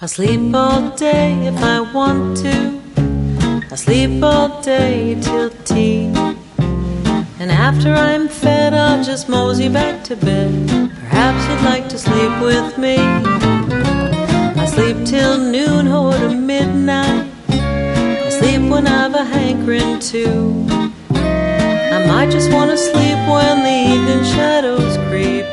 I sleep all day if I want to. I sleep all day till tea. And after I'm fed, I'll just mosey back to bed. Perhaps you'd like to sleep with me. I sleep till noon or to midnight. I sleep when I've a hankering to. I might just want to sleep when the evening shadows creep